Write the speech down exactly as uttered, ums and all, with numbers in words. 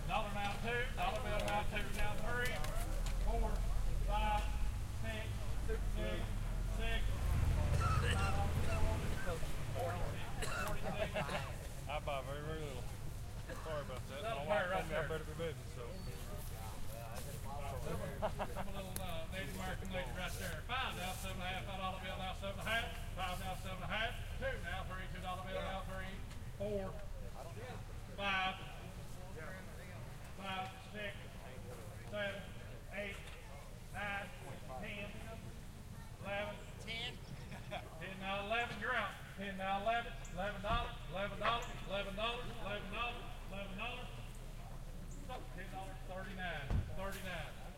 Dollar now two. Dollar bill now two. Now three, four, five, six, six, six. I buy very, very little. Sorry about that. That'll My wife right told me I there. better be moving, so. Some little uh, Native American lady right there. Five now, seven and a half. Now dollar bill now seven and a half. Five now seven and a half. Two now three. Two dollar bill now three, four, five, five, six, seven, eight, nine, ten, eleven, ten. Ten now eleven. You're out. Ten now eleven. Eleven dollars. Eleven dollars. Eleven dollars. Eleven dollars. Eleven dollars. Ten dollars. Thirty nine. Thirty nine.